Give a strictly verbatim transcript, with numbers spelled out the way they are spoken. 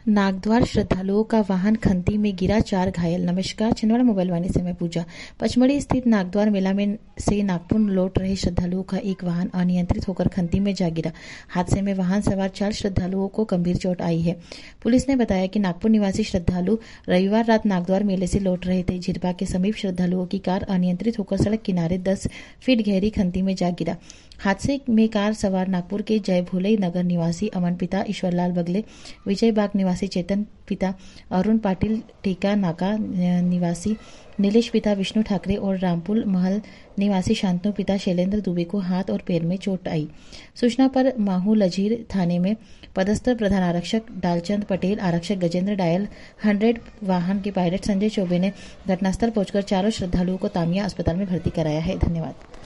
नागद्वार श्रद्धालुओं का वाहन खंती में गिरा, चार घायल। नमस्कार, छिंदवाड़ा मोबाइल वाणी से मैं पूजा। पचमढ़ी स्थित नागद्वार मेला में से नागपुर लौट रहे श्रद्धालुओं का एक वाहन अनियंत्रित होकर खंती में जा गिरा। हादसे में वाहन सवार चार श्रद्धालुओं को गंभीर चोट आई है। पुलिस ने बताया कि नागपुर निवासी श्रद्धालु रविवार रात नागद्वार मेले से लौट रहे थे। झिरपा के समीप श्रद्धालुओं की कार अनियंत्रित होकर सड़क किनारे दस फीट गहरी खंती में जा गिरा। हादसे में कार सवार नागपुर के जय भोले नगर निवासी अमन पिता ईश्वरलाल बगले, विजय बाग निवासी चेतन पिता अरुण पाटिल, टीका नाका निवासी नीलेश पिता विष्णु ठाकरे और रामपुर महल निवासी शांतनु पिता शैलेंद्र दुबे को हाथ और पैर में चोट आई। सूचना पर माहू लजीर थाने में पदस्थ प्रधान आरक्षक डालचंद पटेल, आरक्षक गजेंद्र डायल, हंड्रेड वाहन के पायलट संजय चौबे ने घटनास्थल पहुंचकर चारों श्रद्धालुओं को तामिया अस्पताल में भर्ती कराया है। धन्यवाद।